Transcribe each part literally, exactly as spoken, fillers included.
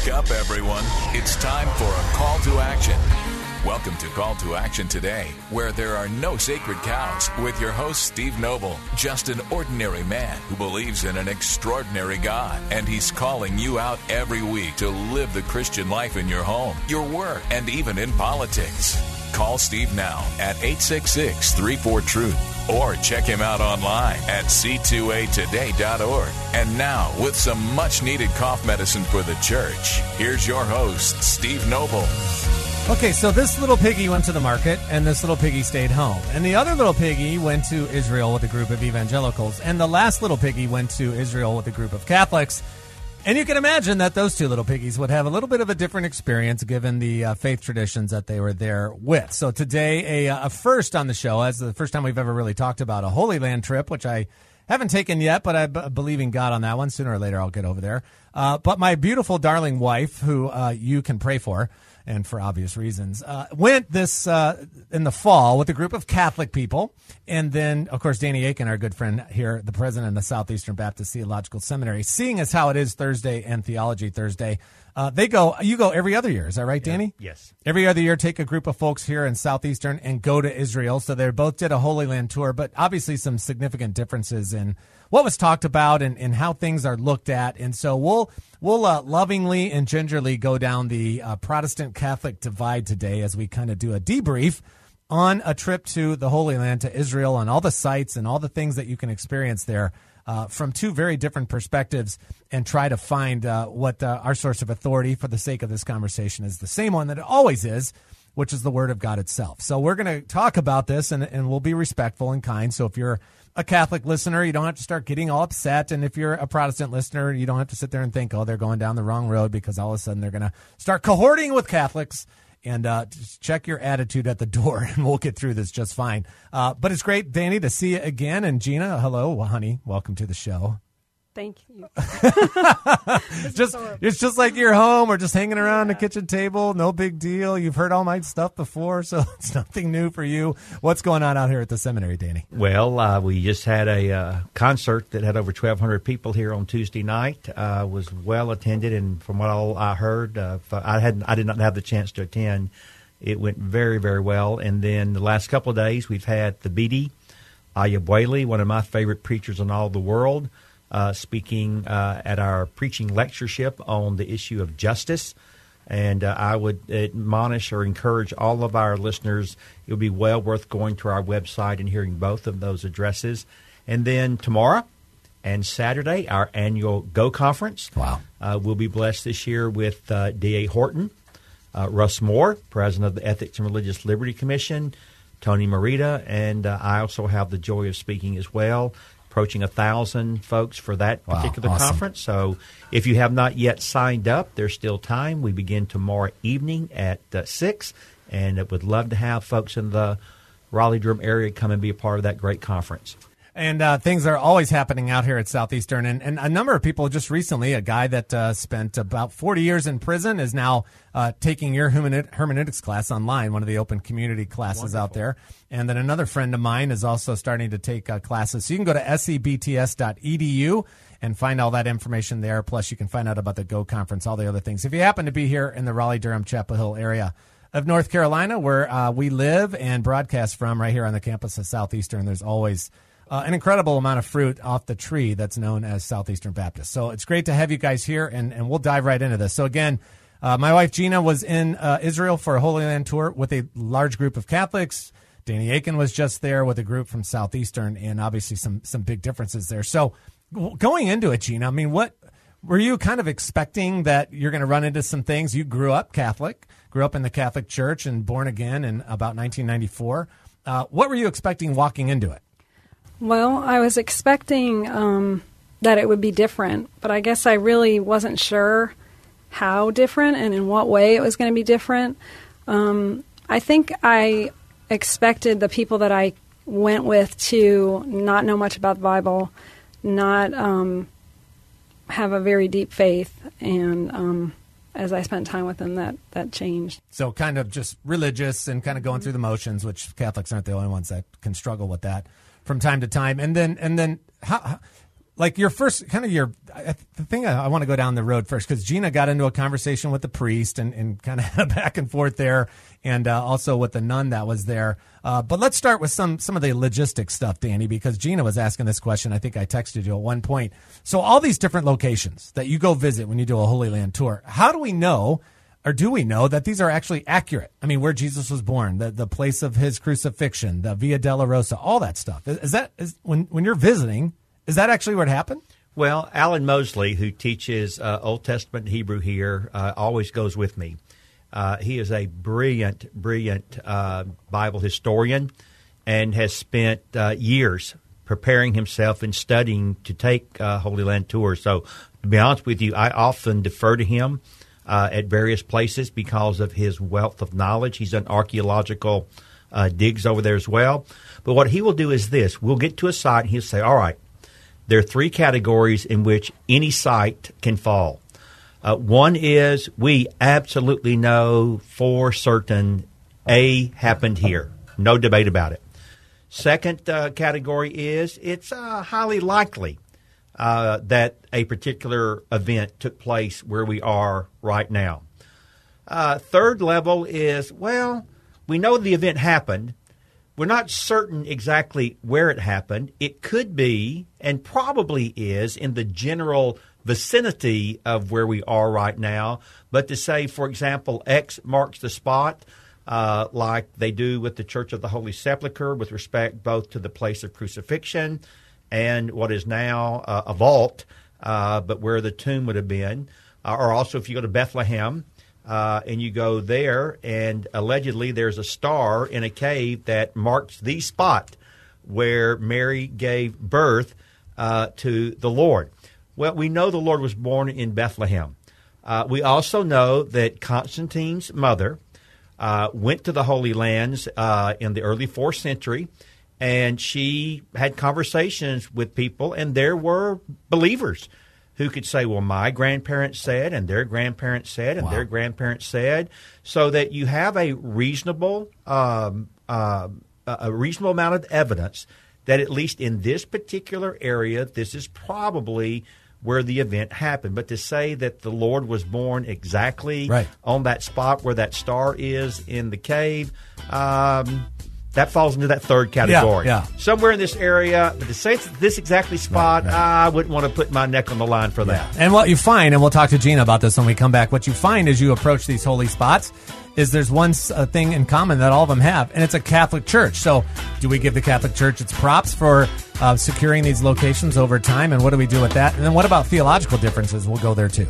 Wake up, everyone. It's time for a call to action. Welcome to Call to Action Today, where there are no sacred cows, with your host, Steve Noble, just an ordinary man who believes in an extraordinary God. And he's calling you out every week to live the Christian life in your home, your work, and even in politics. Call Steve now at eight six six, three four, truth or check him out online at c two a today dot org. And now, with some much-needed cough medicine for the church, here's your host, Steve Noble. Okay, so this little piggy went to the market, and this little piggy stayed home. And the other little piggy went to Israel with a group of evangelicals. And the last little piggy went to Israel with a group of Catholics. And you can imagine that those two little piggies would have a little bit of a different experience given the uh, faith traditions that they were there with. So today, a, a first on the show, as the first time we've ever really talked about a Holy Land trip, which I haven't taken yet, but I b- believe in God on that one. Sooner or later, I'll get over there. Uh, but my beautiful, darling wife, who uh, you can pray for, and for obvious reasons, uh, went this uh, in the fall with a group of Catholic people. And then, of course, Danny Akin, our good friend here, the president of the Southeastern Baptist Theological Seminary, seeing as how it is Thursday and Theology Thursday, uh, they go, you go every other year. Is that right, Danny? Yeah. Yes. Every other year, take a group of folks here in Southeastern and go to Israel. So they both did a Holy Land tour, but obviously some significant differences in what was talked about and, and how things are looked at. And so we'll we'll uh, lovingly and gingerly go down the uh, Protestant-Catholic divide today as we kind of do a debrief on a trip to the Holy Land, to Israel, and all the sites and all the things that you can experience there uh, from two very different perspectives, and try to find uh, what uh, our source of authority, for the sake of this conversation, is the same one that it always is, which is the Word of God itself. So we're going to talk about this, and, and we'll be respectful and kind. So if you're a Catholic listener, you don't have to start getting all upset. And if you're a Protestant listener, you don't have to sit there and think, oh, they're going down the wrong road, because all of a sudden they're going to start cohorting with Catholics. And uh, just check your attitude at the door, and we'll get through this just fine. Uh, but it's great, Danny, to see you again. And Gina, hello, well, honey, welcome to the show. Thank you. just it's just like you're home or just hanging around yeah. the kitchen table. No big deal. You've heard all my stuff before, so it's nothing new for you. What's going on out here at the seminary, Danny? Well, uh, we just had a uh, concert that had over twelve hundred people here on Tuesday night. Uh, was well attended, and from what all I heard, uh, I had I did not have the chance to attend. It went very, very well. And then the last couple of days, we've had the Bidi Ayabwele, one of my favorite preachers in all the world, Uh, speaking uh, at our preaching lectureship on the issue of justice. And uh, I would admonish or encourage all of our listeners, it would be well worth going to our website and hearing both of those addresses. And then tomorrow and Saturday, our annual Go Conference. Wow. Uh, we'll be blessed this year with uh, D A Horton, uh, Russ Moore, president of the Ethics and Religious Liberty Commission, Tony Merida, and uh, I also have the joy of speaking as well. Approaching a thousand folks for that wow, particular awesome. conference. So if you have not yet signed up, there's still time. We begin tomorrow evening at uh, six, and I would love to have folks in the Raleigh-Durham area come and be a part of that great conference. And uh, things are always happening out here at Southeastern. And, and a number of people just recently, a guy that uh, spent about forty years in prison is now uh, taking your hermeneutics class online, one of the open community classes Wonderful. Out there. And then another friend of mine is also starting to take uh, classes. So you can go to S E B T S dot E D U and find all that information there. Plus, you can find out about the Go Conference, all the other things. If you happen to be here in the Raleigh-Durham, Chapel Hill area of North Carolina, where uh, we live and broadcast from, right here on the campus of Southeastern, there's always Uh, an incredible amount of fruit off the tree that's known as Southeastern Baptist. So it's great to have you guys here, and, and we'll dive right into this. So again, uh, my wife Gina was in uh, Israel for a Holy Land tour with a large group of Catholics. Danny Akin was just there with a group from Southeastern, and obviously some some big differences there. So going into it, Gina, I mean, what were you kind of expecting that you're going to run into some things? You grew up Catholic, grew up in the Catholic Church, and born again in about nineteen ninety-four. Uh, what were you expecting walking into it? Well, I was expecting um, that it would be different, but I guess I really wasn't sure how different and in what way it was going to be different. Um, I think I expected the people that I went with to not know much about the Bible, not um, have a very deep faith, and um, as I spent time with them, that, that changed. So kind of just religious and kind of going through the motions, which Catholics aren't the only ones that can struggle with that from time to time. And then, and then, how, like your first kind of your I, the thing I, I want to go down the road first because Gina got into a conversation with the priest and, and kind of had a back and forth there, and uh, also with the nun that was there. Uh, but let's start with some some of the logistics stuff, Danny, because Gina was asking this question. I think I texted you at one point. So all these different locations that you go visit when you do a Holy Land tour, how do we know? Or do we know that these are actually accurate? I mean, where Jesus was born, the, the place of his crucifixion, the Via Dolorosa, all that stuff. Is, is that is, when when you're visiting? Is that actually what happened? Well, Alan Mosley, who teaches uh, Old Testament Hebrew here, uh, always goes with me. Uh, he is a brilliant, brilliant uh, Bible historian and has spent uh, years preparing himself and studying to take uh, Holy Land tours. So, to be honest with you, I often defer to him uh, at various places because of his wealth of knowledge. He's done archaeological uh, digs over there as well. But what he will do is this. We'll get to a site and he'll say, all right, there are three categories in which any site can fall. Uh, one is we absolutely know for certain A happened here. No debate about it. Second uh, category is it's uh, highly likely uh, that a particular event took place where we are right now. Uh, third level is, well, we know the event happened. We're not certain exactly where it happened. It could be, and probably is, in the general vicinity of where we are right now. But to say, for example, X marks the spot, uh, like they do with the Church of the Holy Sepulchre with respect both to the place of crucifixion and what is now uh, a vault, uh, but where the tomb would have been. Uh, or also if you go to Bethlehem, Uh, and you go there, and allegedly there's a star in a cave that marks the spot where Mary gave birth uh, to the Lord. Well, we know the Lord was born in Bethlehem. Uh, we also know that Constantine's mother uh, went to the Holy Lands uh, in the early fourth century, and she had conversations with people, and there were believers who could say, well, my grandparents said, and their grandparents said, and wow. their grandparents said, so that you have a reasonable, um, uh, a reasonable amount of evidence that at least in this particular area, this is probably where the event happened. But to say that the Lord was born exactly right on that spot where that star is in the cave, um, that falls into that third category. Yeah, yeah. Somewhere in this area, but to say it's this exactly spot, right, right. I wouldn't want to put my neck on the line for that. Yeah. And what you find, and we'll talk to Gina about this when we come back, what you find as you approach these holy spots is there's one uh, thing in common that all of them have, and it's a Catholic church. So do we give the Catholic Church its props for uh, securing these locations over time, and what do we do with that? And then what about theological differences? We'll go there too.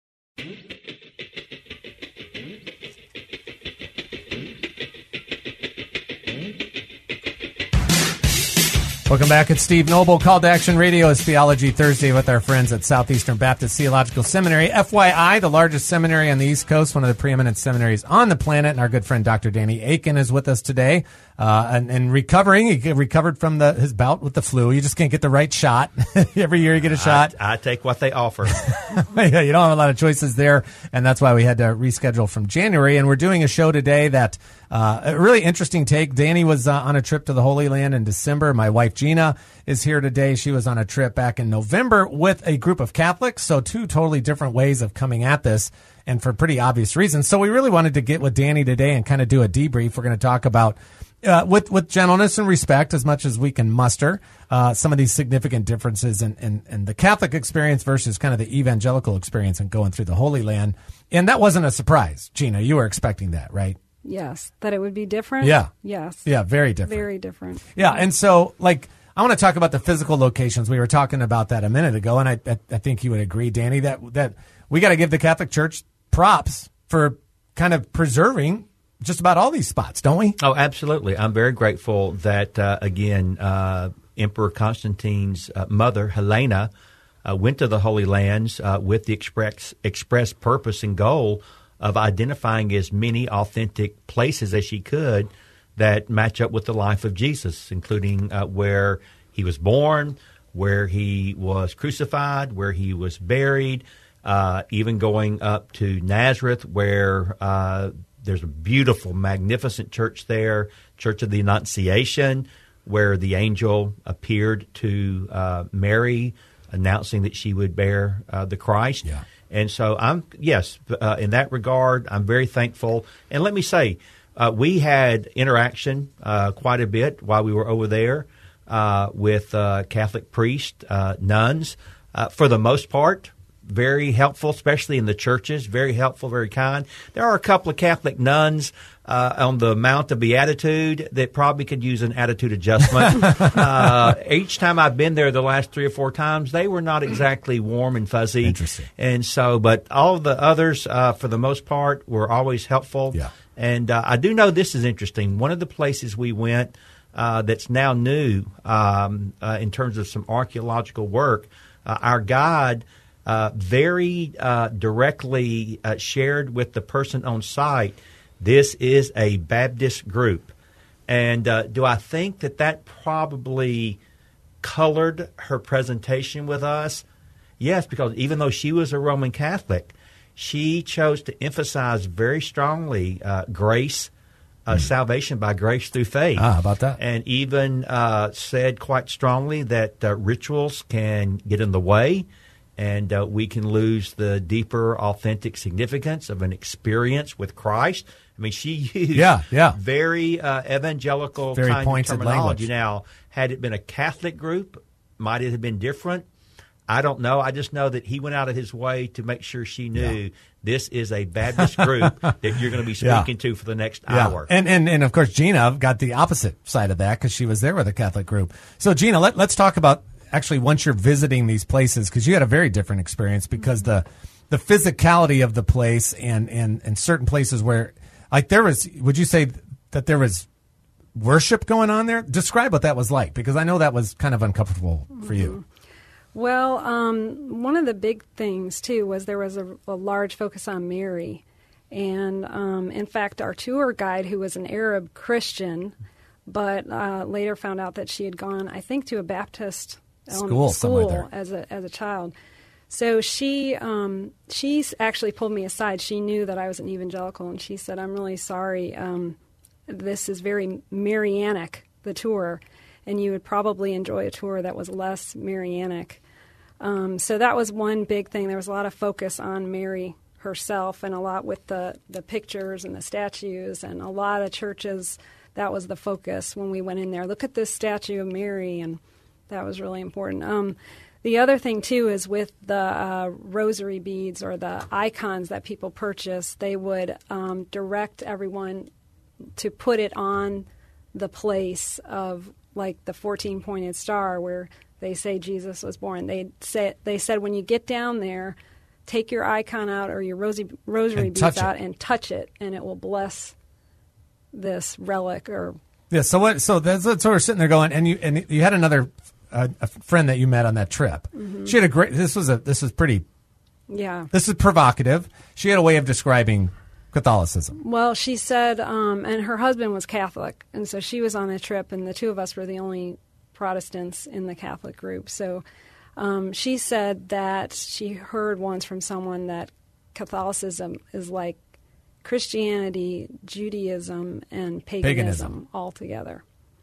Welcome back. It's Steve Noble. Call to Action Radio is Theology Thursday with our friends at Southeastern Baptist Theological Seminary. F Y I, the largest seminary on the East Coast, one of the preeminent seminaries on the planet. And our good friend Doctor Danny Akin is with us today. Uh, and, and recovering, he recovered from the, his bout with the flu. You just can't get the right shot. Every year you get a shot. I, I take what they offer. Yeah, you don't have a lot of choices there, and that's why we had to reschedule from January. And we're doing a show today that uh, a really interesting take. Danny was uh, on a trip to the Holy Land in December. My wife Gina is here today. She was on a trip back in November with a group of Catholics, so two totally different ways of coming at this, and for pretty obvious reasons. So we really wanted to get with Danny today and kind of do a debrief. We're going to talk about Uh, with with gentleness and respect, as much as we can muster, uh, some of these significant differences in, in, in the Catholic experience versus kind of the evangelical experience in going through the Holy Land. And that wasn't a surprise, Gina. You were expecting that, right? Yes, that it would be different. Yeah. Yes. Yeah, very different. Very different. Yeah, and so, like, I want to talk about the physical locations. We were talking about that a minute ago, and I, I, I think you would agree, Danny, that, that we got to give the Catholic Church props for kind of preserving just about all these spots, don't we? Oh, absolutely. I'm very grateful that, uh, again, uh, Emperor Constantine's uh, mother, Helena, uh, went to the Holy Lands uh, with the express, express purpose and goal of identifying as many authentic places as she could that match up with the life of Jesus, including uh, where he was born, where he was crucified, where he was buried, uh, even going up to Nazareth, where uh, there's a beautiful, magnificent church there, Church of the Annunciation, where the angel appeared to uh, Mary announcing that she would bear uh, the Christ. Yeah. And so I'm, yes, uh, in that regard, I'm very thankful. And let me say, uh, we had interaction uh, quite a bit while we were over there uh, with uh, Catholic priests, uh, nuns, uh, for the most part. Very helpful, especially in the churches. Very helpful, very kind. There are a couple of Catholic nuns uh, on the Mount of Beatitude that probably could use an attitude adjustment. uh, each time I've been there the last three or four times, they were not exactly warm and fuzzy. Interesting. And so, but all of the others, uh, for the most part, were always helpful. Yeah. And uh, I do know this is interesting. One of the places we went uh, that's now new um, uh, in terms of some archaeological work, uh, our guide Uh, very uh, directly uh, shared with the person on site, this is a Baptist group. And uh, do I think that that probably colored her presentation with us? Yes, because even though she was a Roman Catholic, she chose to emphasize very strongly uh, grace, uh, mm. salvation by grace through faith. Ah, how about that? And even uh, said quite strongly that uh, rituals can get in the way. And uh, we can lose the deeper, authentic significance of an experience with Christ. I mean, she used yeah, yeah. very uh, evangelical very kind pointed of terminology. language. Now, had it been a Catholic group, might it have been different? I don't know. I just know that he went out of his way to make sure she knew yeah. this is a Baptist group that you're going to be speaking yeah. to for the next yeah. hour. And, and and of course, Gina got the opposite side of that because she was there with a Catholic group. So, Gina, let, let's talk about actually once you're visiting these places, because you had a very different experience because the the physicality of the place and, and, and certain places where, like there was, would you say that there was worship going on there? Describe what that was like, because I know that was kind of uncomfortable for you. Well, um, one of the big things, too, was there was a, a large focus on Mary. And, um, in fact, our tour guide, who was an Arab Christian, but uh, later found out that she had gone, I think, to a Baptist school, um, school as a as a child. So she um, she actually pulled me aside. She knew that I was an evangelical, and she said, "I'm really sorry. Um, this is very Marianic, the tour, and you would probably enjoy a tour that was less Marianic." Um, so that was one big thing. There was a lot of focus on Mary herself, and a lot with the the pictures and the statues, and a lot of churches. That was the focus when we went in there. Look at this statue of Mary, and that was really important. Um, the other thing, too, is with the uh, rosary beads or the icons that people purchase, they would um, direct everyone to put it on the place of, like, the fourteen-pointed star where they say Jesus was born. They said, they said when you get down there, take your icon out or your rosy, rosary beads out and touch it, and it will bless this relic or... Yeah, so what? So that's, that's sort of sitting there going, and you and you had another uh, a friend that you met on that trip. Mm-hmm. She had a great. This was a. This is pretty. Yeah. This is provocative. She had a way of describing Catholicism. Well, she said, um, and her husband was Catholic, and so she was on a trip, and the two of us were the only Protestants in the Catholic group. So um, she said that she heard once from someone that Catholicism is like Christianity, Judaism, and paganism, paganism all together.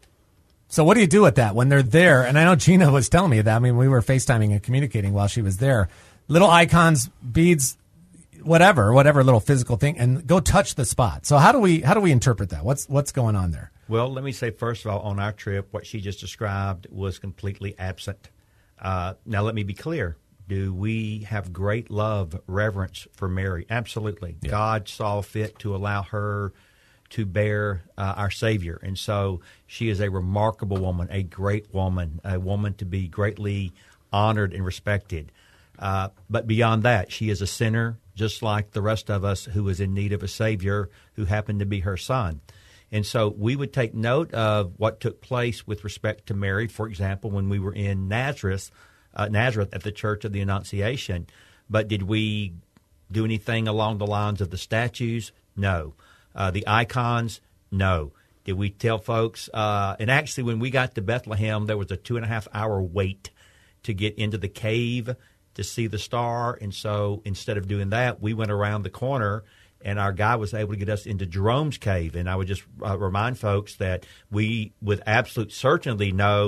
So what do you do with that when they're there? And I know Gina was telling me that. I mean, we were FaceTiming and communicating while she was there. Little icons, beads, whatever, whatever little physical thing, and go touch the spot. So how do we how do we interpret that? What's what's going on there? Well, let me say, first of all, on our trip, what she just described was completely absent. Uh, now, let me be clear. Do we have great love, reverence for Mary? Absolutely. Yeah. God saw fit to allow her to bear uh, our Savior. And so she is a remarkable woman, a great woman, a woman to be greatly honored and respected. Uh, but beyond that, she is a sinner, just like the rest of us who is in need of a Savior who happened to be her son. And so we would take note of what took place with respect to Mary. For example, when we were in Nazareth, uh, Nazareth at the Church of the Annunciation. But did we do anything along the lines of the statues? No. Uh, the icons? No. Did we tell folks? Uh, and actually, when we got to Bethlehem, there was a two and a half hour wait to get into the cave to see the star. And so instead of doing that, we went around the corner, and our guy was able to get us into Jerome's cave. And I would just uh, remind folks that we with absolute certainty know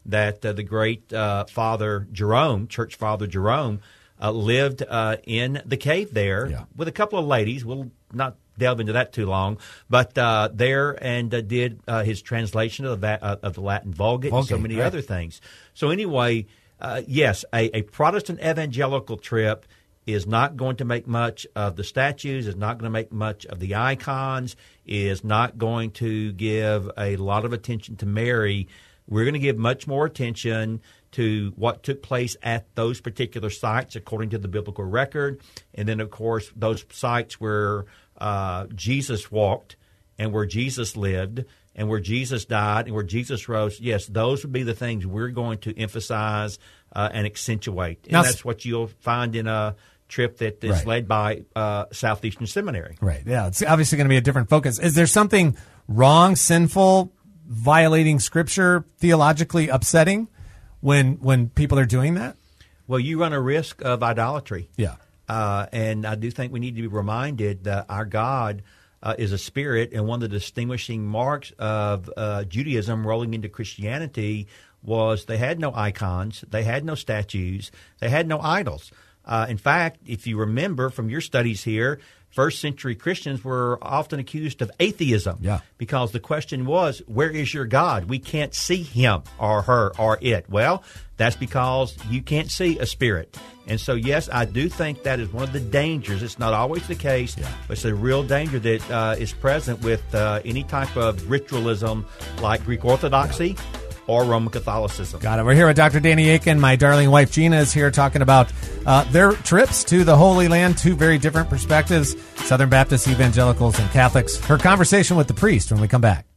that uh, the great uh, Father Jerome, Church Father Jerome, uh, lived uh, in the cave there Yeah. with a couple of ladies. We'll not delve into that too long, but uh, there and uh, did uh, his translation of the, uh, of the Latin Vulgate, Vulgate, and so many right. other things. So anyway, uh, yes, a, a Protestant evangelical trip is not going to make much of the statues, is not going to make much of the icons, is not going to give a lot of attention to Mary. We're going to give much more attention to what took place at those particular sites according to the biblical record. And then, of course, those sites where uh, Jesus walked and where Jesus lived and where Jesus died and where Jesus rose. Yes, those would be the things we're going to emphasize uh, and accentuate. And Now, that's what you'll find in a trip that is Right. led by uh, Southeastern Seminary. Right. Yeah. It's obviously going to be a different focus. Is there something wrong, sinful, violating Scripture, theologically upsetting when when people are doing that? Well, you run a risk of idolatry. Yeah. Uh, and I do think we need to be reminded that our God uh, is a spirit, and one of the distinguishing marks of uh, Judaism rolling into Christianity was they had no icons, they had no statues, they had no idols. Uh, in fact, if you remember from your studies here, first century Christians were often accused of atheism. Yeah. Because the question was, where is your God? We can't see him or her or it. Well, that's because you can't see a spirit. And so, yes, I do think that is one of the dangers. It's not always the case, Yeah. but it's a real danger that uh, is present with uh, any type of ritualism like Greek Orthodoxy or Roman Catholicism. Got it. We're here with Doctor Danny Akin. My darling wife Gina is here talking about uh, their trips to the Holy Land, two very different perspectives, Southern Baptists, Evangelicals, and Catholics. Her conversation with the priest when we come back.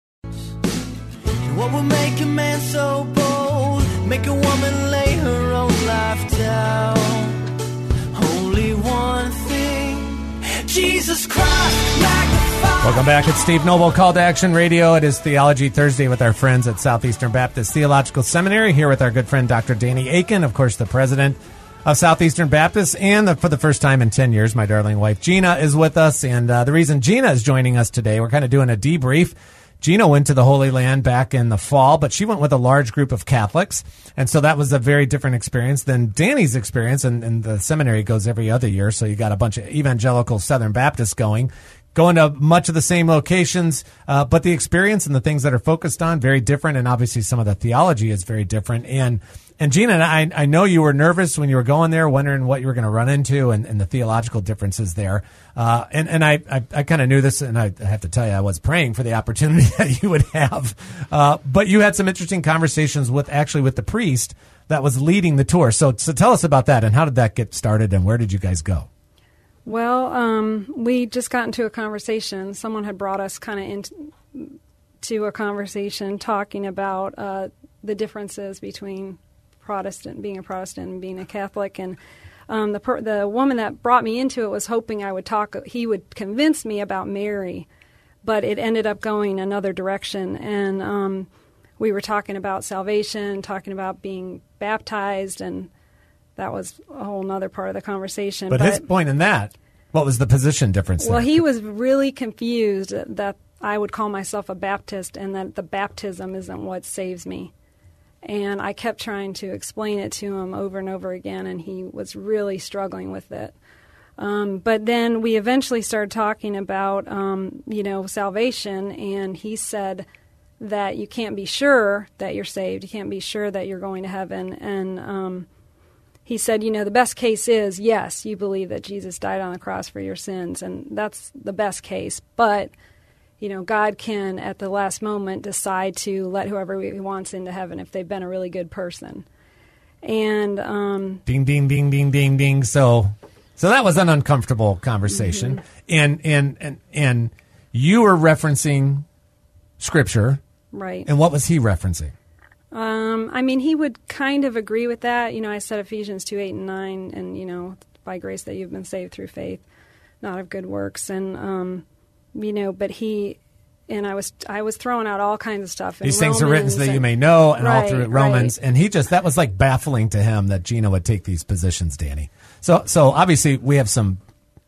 What will make a man so bold? Make a woman lay her own life down. Only one thing, Jesus Christ, magnify. Welcome back. It's Steve Noble, Call to Action Radio. It is Theology Thursday with our friends at Southeastern Baptist Theological Seminary, here with our good friend Doctor Danny Akin, of course, the president of Southeastern Baptist, and the, for the first time in ten years, my darling wife Gina is with us. And uh, the reason Gina is joining us today, we're kind of doing a debrief. Gina went to the Holy Land back in the fall, but she went with a large group of Catholics, and so that was a very different experience than Danny's experience, and, and the seminary goes every other year, so you got a bunch of evangelical Southern Baptists going, going to much of the same locations, uh, but the experience and the things that are focused on, very different, and obviously some of the theology is very different. And And Gina, I, I know you were nervous when you were going there, wondering what you were going to run into and, and the theological differences there. Uh, and and I, I, I kind of knew this, and I, I have to tell you, I was praying for the opportunity that you would have. Uh, but you had some interesting conversations with actually with the priest that was leading the tour. So, so tell us about that, and how did that get started, and where did you guys go? Well, um, we just got into a conversation. Someone had brought us kind of into to a conversation talking about uh, the differences between Protestant, being a Protestant and being a Catholic. And um, the per- the woman that brought me into it was hoping I would talk, he would convince me about Mary, but it ended up going another direction. And um, we were talking about salvation, talking about being baptized, and that was a whole other part of the conversation. But, but his point in that, what was the position difference Well, there? he was really confused that I would call myself a Baptist and that the baptism isn't what saves me. And I kept trying to explain it to him over and over again, and he was really struggling with it. Um, but then we eventually started talking about, um, you know, salvation, and he said that you can't be sure that you're saved. You can't be sure that you're going to heaven. And um, he said, you know, the best case is, yes, you believe that Jesus died on the cross for your sins, and that's the best case. But, you know, God can, at the last moment, decide to let whoever he wants into heaven if they've been a really good person. And um, ding, ding, ding, ding, ding, ding. So, so that was an uncomfortable conversation, mm-hmm. and and and and you were referencing Scripture, right? And what was he referencing? Um, I mean, he would kind of agree with that. You know, I said Ephesians two, eight, and nine, and, you know, by grace that you've been saved through faith, not of good works. And, um, you know, but he, and I was I was throwing out all kinds of stuff. These things are written so that you may know, and right, all through Romans. Right. And he just, that was like baffling to him that Gina would take these positions, Danny. So, so obviously we have some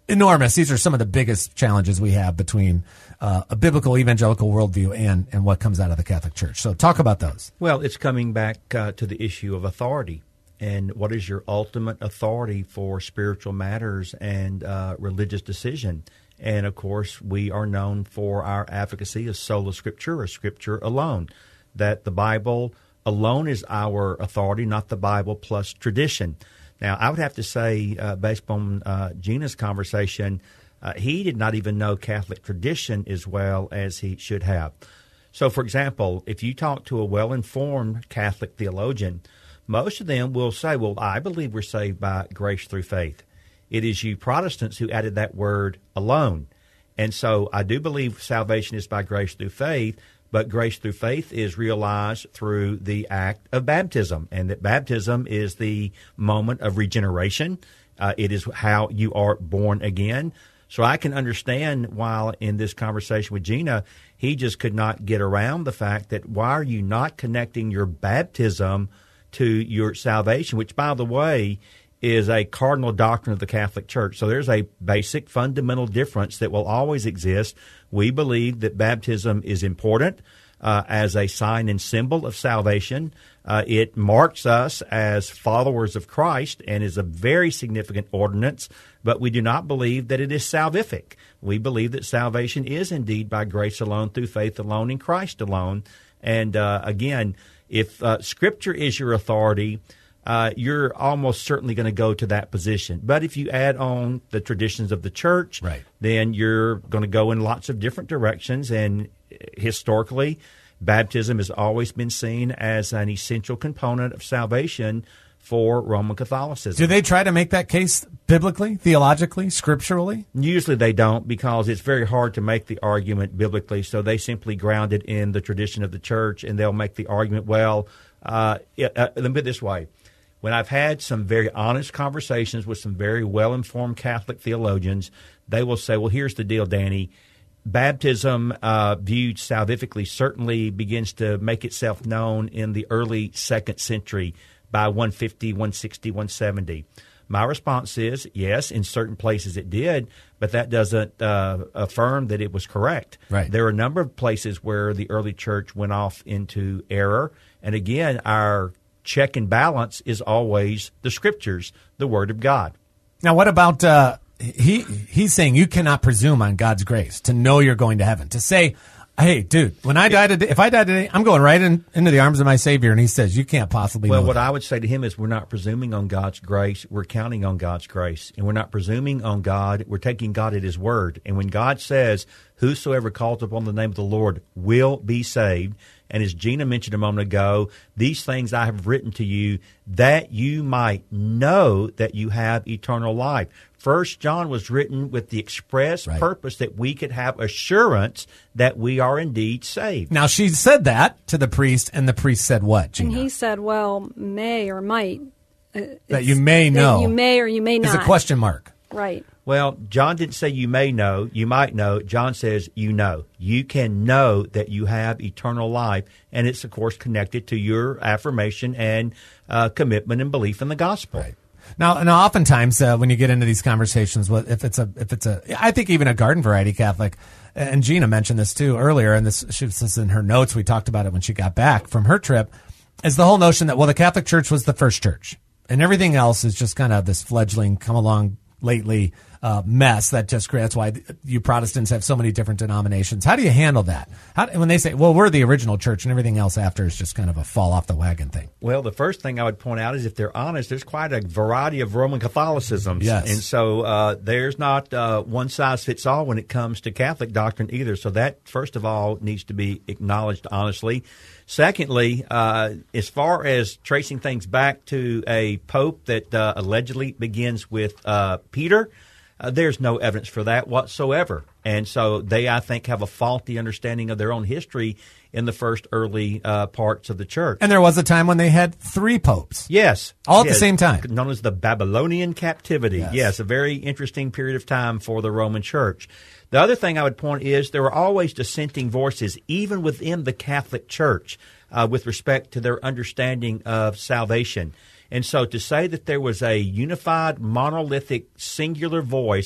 enormous. These are some of the biggest challenges we have between uh, a biblical evangelical worldview and, and what comes out of the Catholic Church. So talk about those. Well, it's coming back uh, to the issue of authority. And what is your ultimate authority for spiritual matters and uh, religious decision? And, of course, we are known for our advocacy of sola scriptura, or Scripture alone, that the Bible alone is our authority, not the Bible plus tradition. Now, I would have to say, uh, based on uh, Gina's conversation, uh, he did not even know Catholic tradition as well as he should have. So, for example, if you talk to a well-informed Catholic theologian, most of them will say, well, I believe we're saved by grace through faith. It is you Protestants who added that word alone. And so I do believe salvation is by grace through faith, but grace through faith is realized through the act of baptism, and that baptism is the moment of regeneration. Uh, it is how you are born again. So I can understand while in this conversation with Gina, he just could not get around the fact that why are you not connecting your baptism to your salvation, which, by the way, is a cardinal doctrine of the Catholic Church. So there's a basic fundamental difference that will always exist. We believe that baptism is important uh, as a sign and symbol of salvation. Uh, it marks us as followers of Christ and is a very significant ordinance, but we do not believe that it is salvific. We believe that salvation is indeed by grace alone, through faith alone, in Christ alone. And uh, again, if uh, Scripture is your authority, Uh, you're almost certainly going to go to that position. But if you add on the traditions of the church, right, then you're going to go in lots of different directions. And historically, baptism has always been seen as an essential component of salvation for Roman Catholicism. Do they try to make that case biblically, theologically, scripturally? Usually they don't, because it's very hard to make the argument biblically. So they simply ground it in the tradition of the church, and they'll make the argument, well, uh, uh, let me put it this way. When I've had some very honest conversations with some very well-informed Catholic theologians, they will say, well, here's the deal, Danny. Baptism, uh, viewed salvifically, certainly begins to make itself known in the early second century by one fifty, one sixty, one seventy. My response is, yes, in certain places it did, but that doesn't uh, affirm that it was correct. Right. There are a number of places where the early church went off into error. And again, our check and balance is always the Scriptures, the Word of God. Now, what about uh, he? He's saying you cannot presume on God's grace to know you're going to heaven. To say, hey, dude, when I die today, if I die today, I'm going right in, into the arms of my Savior. And he says, you can't possibly well, know what that. I would say to him is we're not presuming on God's grace. We're counting on God's grace. And we're not presuming on God. We're taking God at His word. And when God says, whosoever calls upon the name of the Lord will be saved, and as Gina mentioned a moment ago, these things I have written to you that you might know that you have eternal life. First John was written with the express right. purpose that we could have assurance that we are indeed saved. Now, she said that to the priest, and the priest said what, Gina? And he said, well, may or might. Uh, that you may know. That you may or you may not. It's a question mark. Right. Well, John didn't say you may know, you might know. John says you know. You can know that you have eternal life, and it's, of course, connected to your affirmation and uh, commitment and belief in the gospel. Right. Now, now, oftentimes uh, when you get into these conversations, if it's a, if it's a, I think even a garden variety Catholic, and Gina mentioned this too earlier, and this she was this in her notes. We talked about it when she got back from her trip. Is the whole notion that well, the Catholic Church was the first church, and everything else is just kind of this fledgling, come along lately uh, mess that just creates. That's why you Protestants have so many different denominations. How do you handle that? How, when they say, well, we're the original church and everything else after is just kind of a fall off the wagon thing? Well, the first thing I would point out is if they're honest, there's quite a variety of Roman Catholicisms. Yes. And so uh, there's not uh, one size fits all when it comes to Catholic doctrine either. So that, first of all, needs to be acknowledged honestly. Secondly, uh, as far as tracing things back to a pope that uh, allegedly begins with uh, Peter, uh, there's no evidence for that whatsoever. And so they, I think, have a faulty understanding of their own history in the first early uh, parts of the church. And there was a time when they had three popes. Yes. All at yes, the same time. Known as the Babylonian captivity. Yes. yes, a very interesting period of time for the Roman Church. The other thing I would point is there were always dissenting voices, even within the Catholic Church, uh, with respect to their understanding of salvation. And so to say that there was a unified, monolithic, singular voice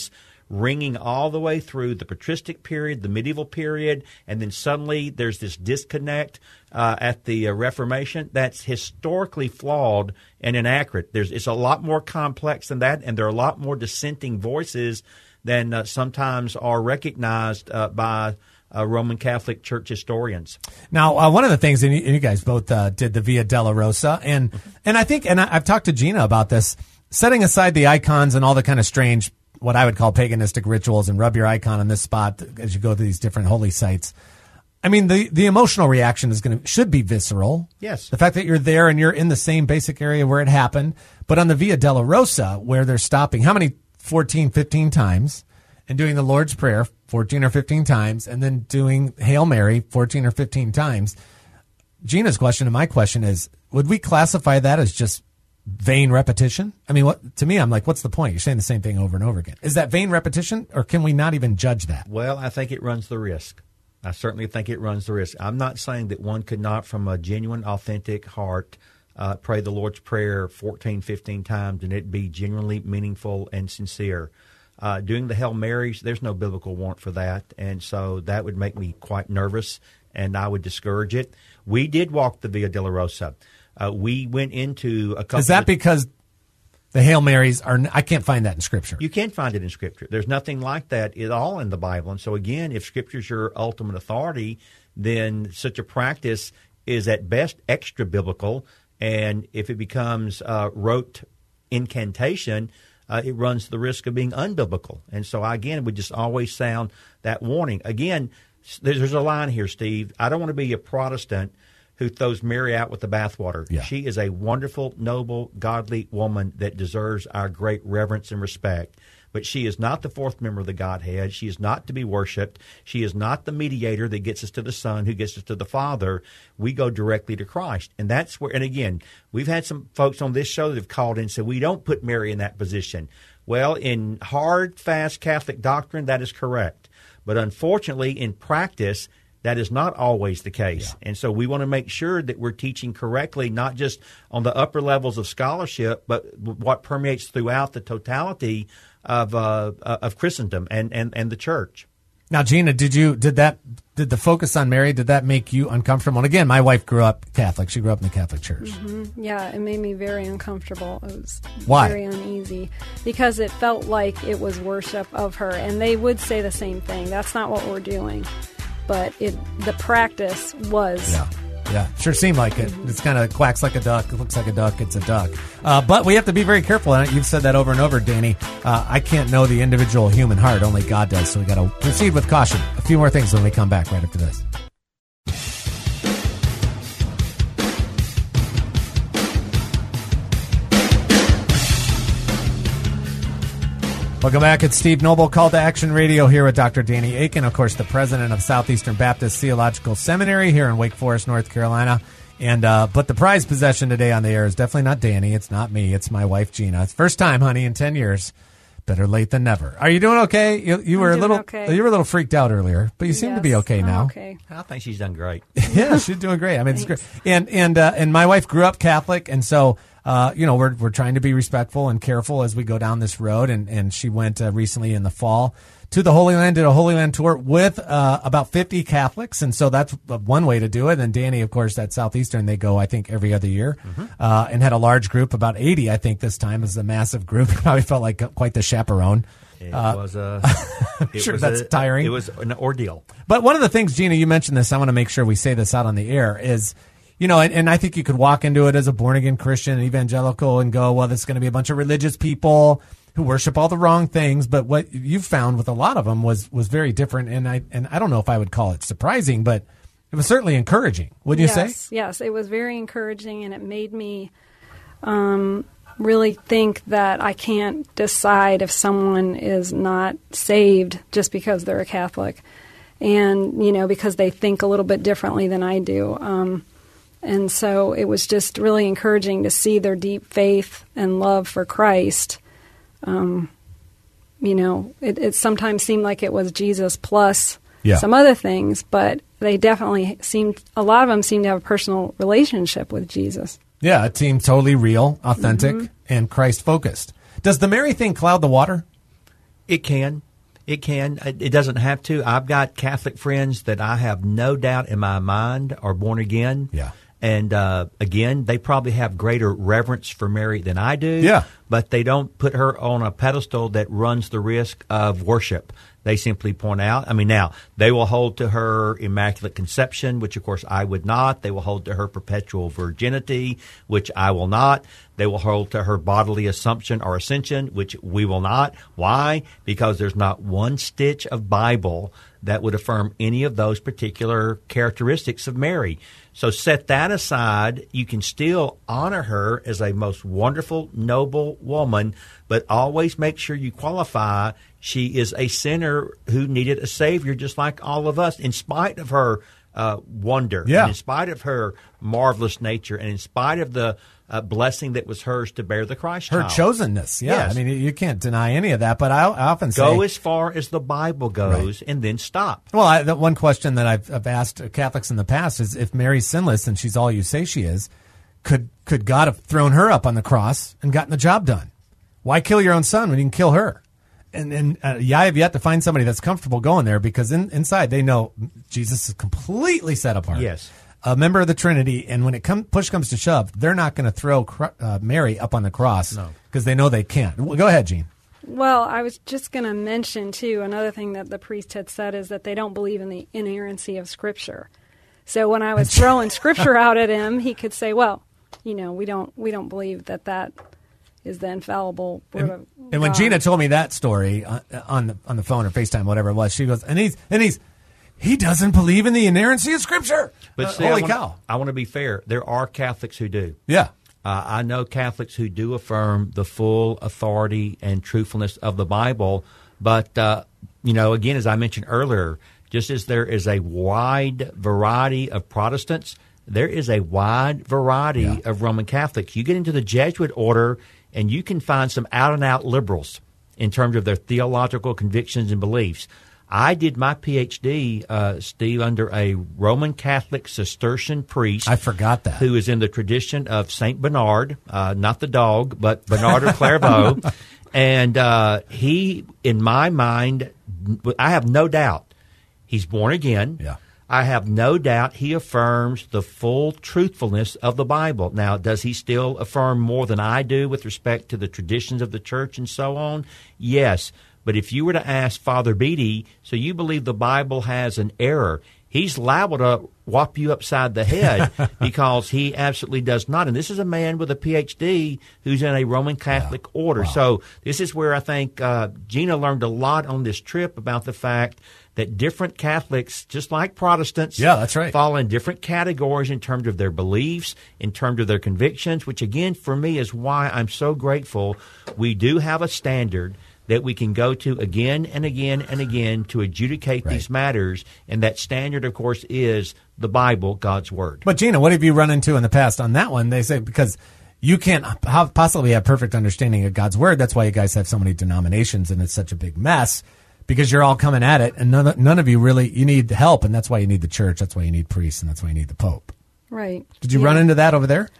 ringing all the way through the patristic period, the medieval period, and then suddenly there's this disconnect uh, at the uh, Reformation. That's historically flawed and inaccurate. There's It's a lot more complex than that, and there are a lot more dissenting voices than uh, sometimes are recognized uh, by uh, Roman Catholic Church historians. Now, uh, one of the things, and you, and you guys both uh, did the Via Dolorosa, and and I think, and I, I've talked to Gina about this, setting aside the icons and all the kind of strange, what I would call paganistic rituals, and rub your icon on this spot as you go to these different holy sites. I mean, the, the emotional reaction is going to should be visceral. Yes. The fact that you're there and you're in the same basic area where it happened, but on the Via Dolorosa, where they're stopping, how many? fourteen, fifteen times, and doing the Lord's Prayer fourteen or fifteen times, and then doing Hail Mary fourteen or fifteen times. Gina's question and my question is, would we classify that as just vain repetition? I mean, what to me, I'm like, what's the point? You're saying the same thing over and over again. Is that vain repetition, or can we not even judge that? Well, I think it runs the risk. I certainly think it runs the risk. I'm not saying that one could not, from a genuine, authentic heart, Uh, pray the Lord's Prayer fourteen, fifteen times, and it be genuinely meaningful and sincere. Uh, doing the Hail Marys, there's no biblical warrant for that, and so that would make me quite nervous, and I would discourage it. We did walk the Via Dolorosa. Uh, we went into a couple. Is that of, because the Hail Marys are? I can't find that in Scripture. You can find it in Scripture. There's nothing like that at all in the Bible, and so again, if Scripture's your ultimate authority, then such a practice is at best extra biblical. And if it becomes uh, rote incantation, uh, it runs the risk of being unbiblical. And so, again, we just always sound that warning. Again, there's a line here, Steve. I don't want to be a Protestant who throws Mary out with the bathwater. Yeah. She is a wonderful, noble, godly woman that deserves our great reverence and respect. But she is not the fourth member of the Godhead. She is not to be worshipped. She is not the mediator that gets us to the Son, who gets us to the Father. We go directly to Christ. And that's where, and again, we've had some folks on this show that have called in and said, we don't put Mary in that position. Well, in hard, fast Catholic doctrine, that is correct. But unfortunately, in practice, that is not always the case. Yeah. And so we want to make sure that we're teaching correctly, not just on the upper levels of scholarship, but what permeates throughout the totality of uh, of Christendom and, and, and the church. Now, Gina, did you did that did the focus on Mary, did that make you uncomfortable? And again, my wife grew up Catholic. She grew up in the Catholic Church. Mm-hmm. Yeah, it made me very uncomfortable. It was Why? very uneasy because it felt like it was worship of her. And they would say the same thing. That's not what we're doing. But it the practice was. Yeah. Yeah, sure seemed like it. It's kind of quacks like a duck. It looks like a duck. It's a duck. Uh, but we have to be very careful. And you've said that over and over, Danny. Uh, I can't know the individual human heart. Only God does. So we got to proceed with caution. A few more things when we come back right after this. Welcome back. It's Steve Noble, Call to Action Radio, here with Doctor Danny Akin, of course, the president of Southeastern Baptist Theological Seminary here in Wake Forest, North Carolina. And uh, but the prize possession today on the air is definitely not Danny. It's not me. It's my wife, Gina. It's first time, honey, in ten years. Better late than never. Are you doing okay? You, you I'm were a doing little okay. you were a little freaked out earlier, but you seem Yes, to be okay I'm now. Okay. I think she's done great. Yeah, she's doing great. I mean, it's Thanks. great. And and uh, and my wife grew up Catholic, and so uh, you know we're we're trying to be respectful and careful as we go down this road. And and she went uh, recently in the fall to the Holy Land, did a Holy Land tour with uh, about fifty Catholics, and so that's one way to do it. And Danny, of course, at Southeastern, they go I think every other year, mm-hmm. uh, and had a large group, about eighty, I think this time is a massive group. Probably felt like quite the chaperone. It Uh, was a. It sure was that's a, tiring. It was an ordeal. But one of the things, Gina, you mentioned this, I want to make sure we say this out on the air, is, you know, and, and I think you could walk into it as a born-again Christian, evangelical, and go, well, this is going to be a bunch of religious people who worship all the wrong things. But what you found with a lot of them was was very different, and I and I don't know if I would call it surprising, but it was certainly encouraging, wouldn't you yes, say? Yes, it was very encouraging, and it made me um, really think that I can't decide if someone is not saved just because they're a Catholic, and, you know, because they think a little bit differently than I do. Um, and so it was just really encouraging to see their deep faith and love for Christ. Um, you know, it, it sometimes seemed like it was Jesus plus Yeah. some other things, but they definitely seemed, a lot of them seemed to have a personal relationship with Jesus. Yeah, it seemed totally real, authentic, Mm-hmm. and Christ-focused. Does the Mary thing cloud the water? It can. It can. It doesn't have to. I've got Catholic friends that I have no doubt in my mind are born again. Yeah. And uh, again, they probably have greater reverence for Mary than I do. Yeah. But they don't put her on a pedestal that runs the risk of worship. They simply point out, I mean, now, they will hold to her Immaculate Conception, which, of course, I would not. They will hold to her perpetual virginity, which I will not. They will hold to her bodily assumption or ascension, which we will not. Why? Because there's not one stitch of Bible that would affirm any of those particular characteristics of Mary. So set that aside. You can still honor her as a most wonderful, noble woman, but always make sure you qualify she is a sinner who needed a Savior just like all of us, in spite of her uh, wonder, yeah. and in spite of her marvelous nature, and in spite of the uh, blessing that was hers to bear the Christ Her child. chosenness, yeah. Yes. I mean, you can't deny any of that, but I, I often say... Go as far as the Bible goes, Right. and then stop. Well, I, the one question that I've, I've asked Catholics in the past is, if Mary's sinless and she's all you say she is, could could God have thrown her up on the cross and gotten the job done? Why kill your own son when you can kill her? And, and uh, yeah, I have yet to find somebody that's comfortable going there, because in, inside they know Jesus is completely set apart. Yes. A member of the Trinity, and when it come, push comes to shove, they're not going to throw uh, Mary up on the cross because they know they can't. Well, go ahead, Jean. Well, I was just going to mention, too, another thing that the priest had said is that they don't believe in the inerrancy of Scripture. So when I was throwing Scripture out at him, he could say, well, you know, we don't we don't believe that that is the infallible word And, of and when God. Gina told me that story on, on the on the phone or FaceTime, whatever it was, she goes, and he's and he's he doesn't believe in the inerrancy of Scripture. But Uh, see, holy I wanna, cow! I want to be fair. There are Catholics who do. Yeah, Uh, I know Catholics who do affirm the full authority and truthfulness of the Bible, but, uh, you know, again, as I mentioned earlier, just as there is a wide variety of Protestants, there is a wide variety Yeah. of Roman Catholics. You get into the Jesuit order, and you can find some out-and-out liberals in terms of their theological convictions and beliefs. I did my P H D, uh, Steve, under a Roman Catholic Cistercian priest. I forgot that. Who is in the tradition of Saint Bernard, uh, not the dog, but Bernard of Clairvaux. And uh, he, in my mind, I have no doubt he's born again. Yeah. I have no doubt he affirms the full truthfulness of the Bible. Now, does he still affirm more than I do with respect to the traditions of the church and so on? Yes. But if you were to ask Father Beatty, so you believe the Bible has an error, he's liable to whop you upside the head because he absolutely does not. And this is a man with a P H D who's in a Roman Catholic Yeah. order. Wow. So this is where I think uh, Gina learned a lot on this trip about the fact that different Catholics, just like Protestants, Yeah, that's right. fall in different categories in terms of their beliefs, in terms of their convictions, which, again, for me is why I'm so grateful we do have a standard that we can go to again and again and again to adjudicate Right. these matters. And that standard, of course, is the Bible, God's Word. But Gina, what have you run into in the past on that one? They say because you can't have possibly have perfect understanding of God's Word. That's why you guys have so many denominations and it's such a big mess, because you're all coming at it, and none of, none of you really, you need help, and that's why you need the church, that's why you need priests, and that's why you need the Pope. Right. Did you Yeah. run into that over there?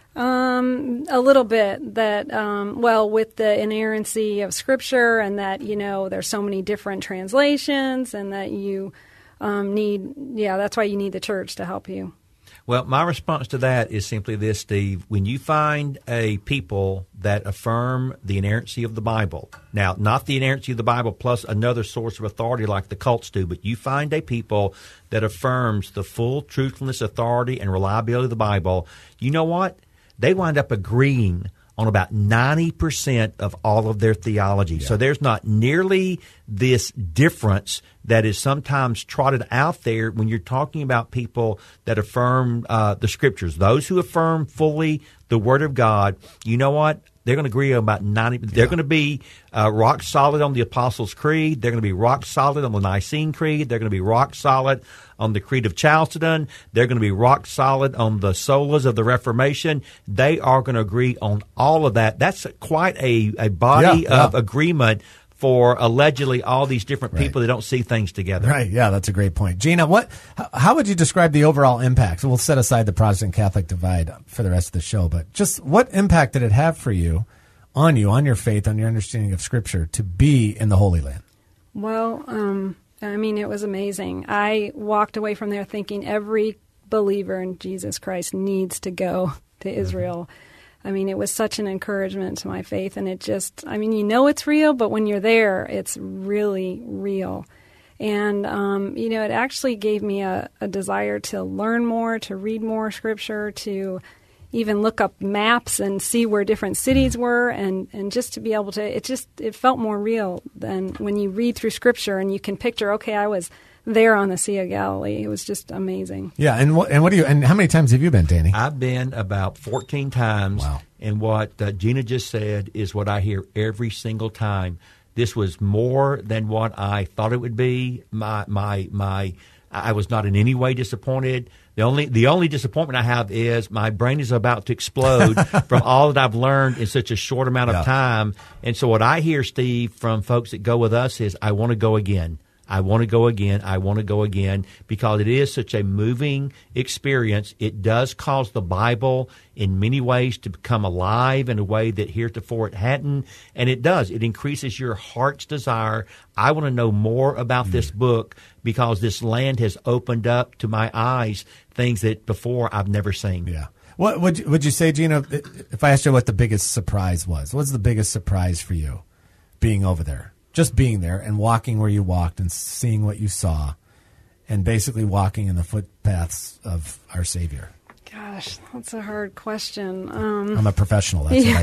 Um, a little bit. That um, well, with the inerrancy of Scripture, and that you know there's so many different translations, and that you um, need, yeah, that's why you need the church to help you. Well, my response to that is simply this, Steve. When you find a people that affirm the inerrancy of the Bible, now, not the inerrancy of the Bible plus another source of authority like the cults do, but you find a people that affirms the full truthfulness, authority, and reliability of the Bible, you know what? They wind up agreeing on about ninety percent of all of their theology. Yeah. So there's not nearly this difference that is sometimes trotted out there when you're talking about people that affirm uh, the Scriptures. Those who affirm fully the Word of God, you know what? They're going to agree on about ninety. They're going to be uh, rock solid on the Apostles' Creed. They're going to be rock solid on the Nicene Creed. They're going to be rock solid on the Creed of Chalcedon. They're going to be rock solid on the solas of the Reformation. They are going to agree on all of that. That's quite a, a body Yeah, of yeah. agreement for allegedly all these different Right. people that don't see things together. Right. Yeah, that's a great point. Gina, what? h- how would you describe the overall impact? So we'll set aside the Protestant-Catholic divide for the rest of the show, but just what impact did it have for you, on you, on your faith, on your understanding of Scripture, to be in the Holy Land? Well, um, I mean, it was amazing. I walked away from there thinking every believer in Jesus Christ needs to go to Israel. I mean, it was such an encouragement to my faith, and it just, I mean, you know it's real, but when you're there, it's really real. And, um, you know, it actually gave me a, a desire to learn more, to read more scripture, to even look up maps and see where different cities were, and, and just to be able to, it just, it felt more real than when you read through scripture and you can picture, okay, I was there on the Sea of Galilee. It was just amazing. Yeah, and what, and what do you, and how many times have you been, Danny? I've been about fourteen times. Wow. And what uh, Gina just said is what I hear every single time. This was more than what I thought it would be. My, my, my, I was not in any way disappointed. The only, the only disappointment I have is my brain is about to explode from all that I've learned in such a short amount of Yeah. time. And so what I hear, Steve, from folks that go with us is, I want to go again. I want to go again. I want to go again, because it is such a moving experience. It does cause the Bible in many ways to become alive in a way that heretofore it hadn't. And it does. It increases your heart's desire. I want to know more about mm. this book, because this land has opened up to my eyes things that before I've never seen. Yeah. What would you, would you say, Gina, if I asked you what the biggest surprise was? What's the biggest surprise for you being over there? Just being there and walking where you walked and seeing what you saw, and basically walking in the footpaths of our Savior. Gosh, that's a hard question. Um, I'm a professional. That's yeah, what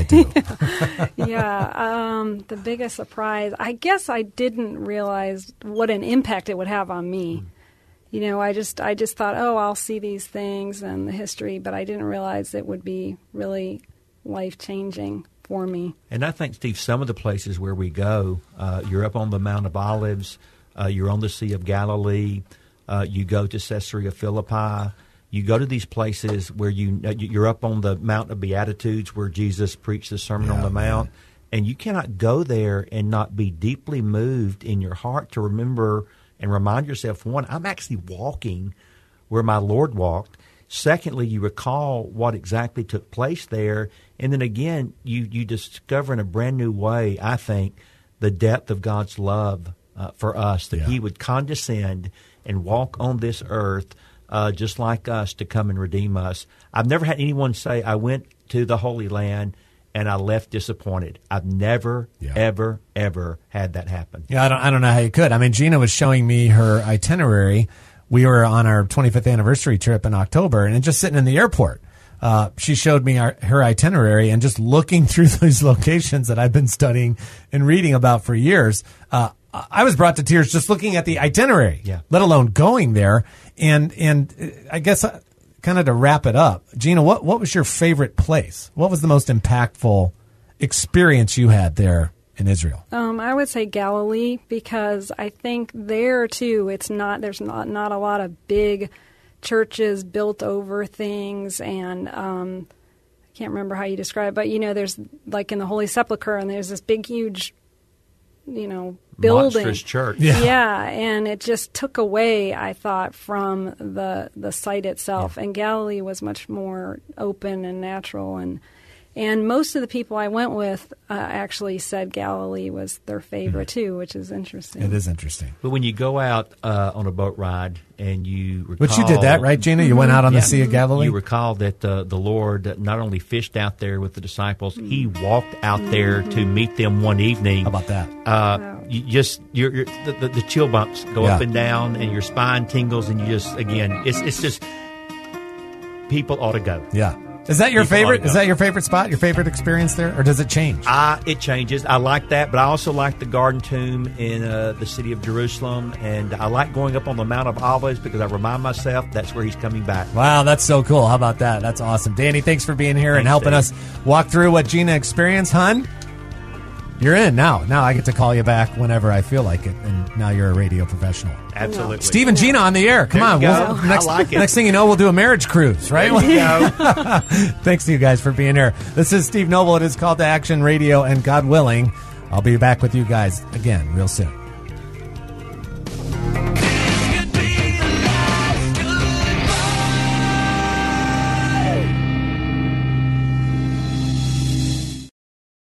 I do. yeah. Um, the biggest surprise, I guess I didn't realize what an impact it would have on me. You know, I just I just thought, oh, I'll see these things and the history, but I didn't realize it would be really life-changing for me. And I think, Steve, some of the places where we go, uh, you're up on the Mount of Olives, uh, you're on the Sea of Galilee, uh, you go to Caesarea Philippi, you go to these places where you, you're up on the Mount of Beatitudes where Jesus preached the Sermon Yeah, on the Mount, man. and you cannot go there and not be deeply moved in your heart to remember and remind yourself, one, I'm actually walking where my Lord walked. Secondly, you recall what exactly took place there. And then again, you, you discover in a brand new way, I think, the depth of God's love uh, for us, that Yeah. he would condescend and walk on this earth uh, just like us to come and redeem us. I've never had anyone say, I went to the Holy Land and I left disappointed. I've never, Yeah. ever, ever had that happen. Yeah, I don't, I don't know how you could. I mean, Gina was showing me her itinerary. We were on our twenty-fifth anniversary trip in October, and just sitting in the airport, uh, she showed me our, her itinerary, and just looking through these locations that I've been studying and reading about for years, uh, I was brought to tears just looking at the itinerary, Yeah. let alone going there. And and I guess uh, kind of to wrap it up, Gina, what, what was your favorite place? What was the most impactful experience you had there in Israel? Um, I would say Galilee, because I think there too, it's not there's not not a lot of big churches built over things, and um, I can't remember how you describe it, but you know, there's like in the Holy Sepulchre, and there's this big, huge, you know, building, Monstrous church. Yeah. yeah, and it just took away, I thought, from the the site itself. Yeah. And Galilee was much more open and natural, and. And most of the people I went with uh, actually said Galilee was their favorite, too, which is interesting. It is interesting. But when you go out uh, on a boat ride and you recall... But you did that, right, Gina? You went out on Yeah. the Sea of Galilee? You recall that uh, the Lord not only fished out there with the disciples, he walked out there to meet them one evening. How about that? Uh, Wow. you just you're, you're, the, the, the chill bumps go Yeah. up and down, and your spine tingles, and you just, again, it's it's just, people ought to go. Yeah. Is that your People ought favorite? to go. Is that your favorite spot? Your favorite experience there, or does it change? I, it changes. I like that, but I also like the Garden Tomb in uh, the city of Jerusalem, and I like going up on the Mount of Olives because I remind myself that's where he's coming back. Wow, that's so cool. How about that? That's awesome. Danny, thanks for being here and Thanks, helping Steve. us walk through what Gina experienced, hon. You're in now. Now I get to call you back whenever I feel like it, and now you're a radio professional. Absolutely. Steve and Gina on the air. Come There on. you go. We'll- I next, like it. next thing you know, we'll do a marriage cruise, right? There you go. Thanks to you guys for being here. This is Steve Noble. It is Call to Action Radio, and God willing, I'll be back with you guys again real soon.